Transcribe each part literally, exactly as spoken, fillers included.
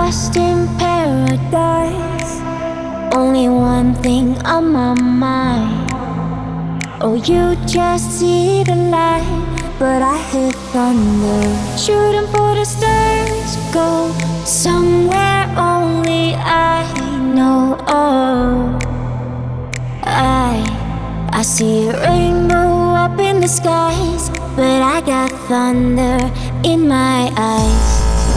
lost in paradise. Only one thing on my mind. Oh, you just see the light, but I hear thunder. Shooting for the stars, go somewhere only I know. Oh, I I see a rainbow up in the skies, but I got thunder in my eyes.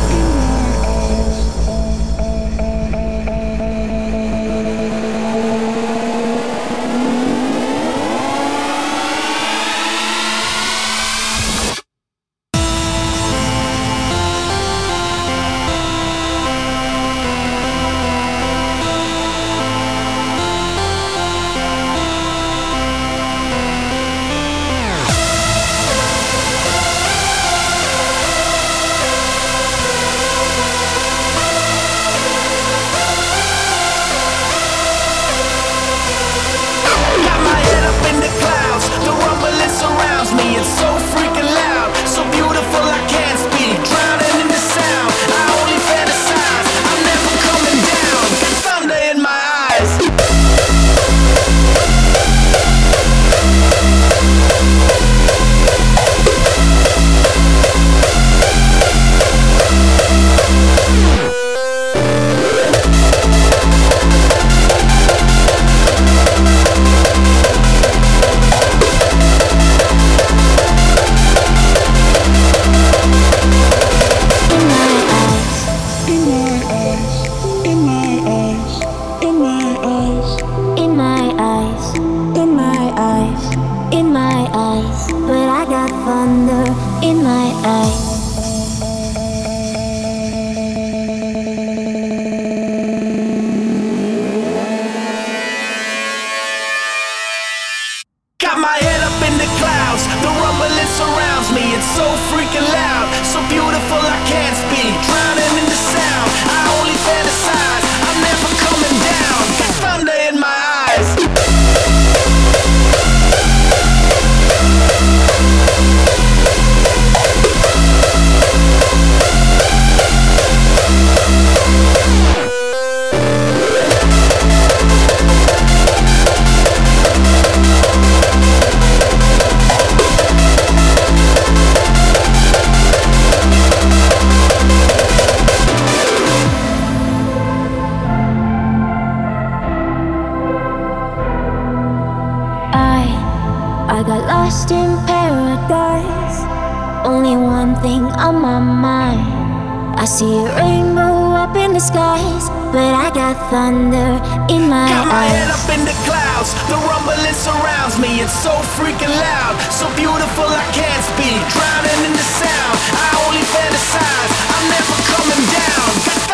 I got lost in paradise. Only one thing on my mind. I see a rainbow up in the skies, but I got thunder in my eyes. Got my head up in the clouds, the rumbling surrounds me. It's so freaking loud, so beautiful I can't speak. Drowning in the sound, I only fantasize, I'm never coming down. Got